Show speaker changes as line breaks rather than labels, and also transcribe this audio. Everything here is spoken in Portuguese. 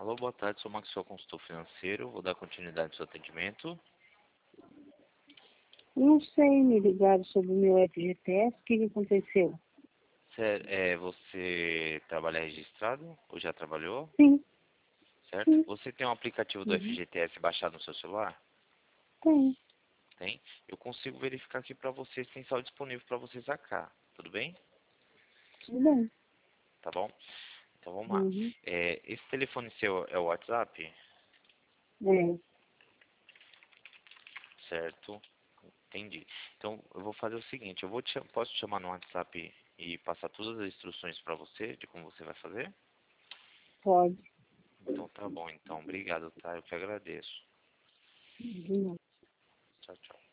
Alô, boa tarde, sou o Maxwell, consultor financeiro, vou dar continuidade ao seu atendimento.
Não sei, me ligaram sobre o meu FGTS, o que aconteceu?
Você trabalha registrado ou já trabalhou,
Sim,
certo?
sim,
Você tem um aplicativo do
uhum,
FGTS baixado no seu celular?
tem,
Tem? Eu consigo verificar aqui para você se tem saldo disponível para você sacar, tudo bem?
tudo bem.
Tá bom? Então vamos lá.
Uhum,
Esse telefone seu é o WhatsApp,
é,
certo? Entendi. Então eu vou fazer o seguinte, posso te chamar no WhatsApp e passar todas as instruções para você de como você vai fazer?
pode.
Então tá bom, então. Obrigado, tá? Eu que agradeço.
Uhum.
Tchau, tchau.